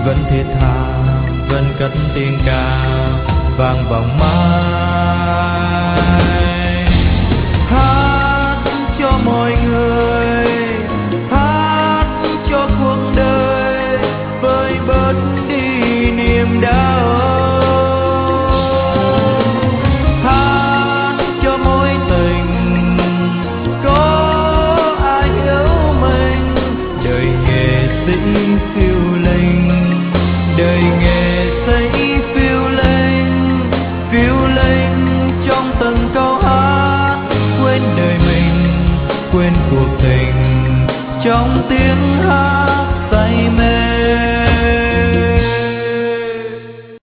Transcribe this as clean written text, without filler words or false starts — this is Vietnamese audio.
vẫn thiết tha, vẫn cất tiếng ca vang vọng mãi. Hát cho mọi người, hát cho cuộc đời, vơi bớt đi niềm đau. Hát cho mối tình có ai hiểu mình, đời nghệ sĩ phiêu linh, đời nghệ sĩ phiêu linh trong từng câu hát. Quên đời mình, quên cuộc tình trong tiếng hát say mê.